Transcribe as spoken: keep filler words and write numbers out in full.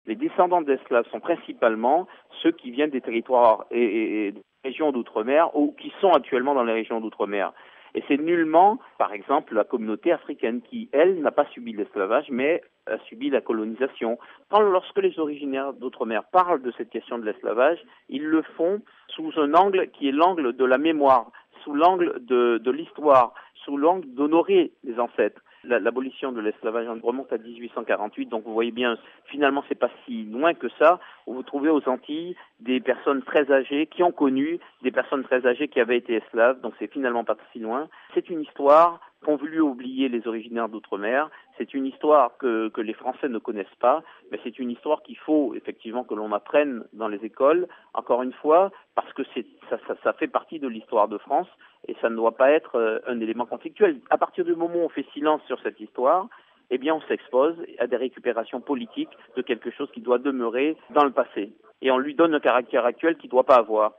Les descendants d'esclaves sont principalement ceux qui viennent des territoires et, et, et des régions d'outre-mer ou qui sont actuellement dans les régions d'outre-mer. Et c'est nullement, par exemple, la communauté africaine qui, elle, n'a pas subi l'esclavage, mais a subi la colonisation. Quand, lorsque les originaires d'outre-mer parlent de cette question de l'esclavage, ils le font sous un angle qui est l'angle de la mémoire, sous l'angle de, de l'histoire, sous l'angle d'honorer les ancêtres. La, l'abolition de l'esclavage remonte à dix-huit cent quarante-huit, donc vous voyez bien, finalement, c'est pas si loin que ça, où vous trouvez aux Antilles des personnes très âgées qui ont connu des personnes très âgées qui avaient été esclaves, donc c'est finalement pas si loin. C'est une histoire qu'ont voulu oublier les originaires d'outre-mer. C'est une histoire que, que les Français ne connaissent pas, mais c'est une histoire qu'il faut effectivement que l'on apprenne dans les écoles, encore une fois, parce que c'est, ça, ça, ça fait partie de l'histoire de France et ça ne doit pas être euh, un élément conflictuel. À partir du moment où on fait silence sur cette histoire, eh bien on s'expose à des récupérations politiques de quelque chose qui doit demeurer dans le passé. Et on lui donne un caractère actuel qu'il ne doit pas avoir.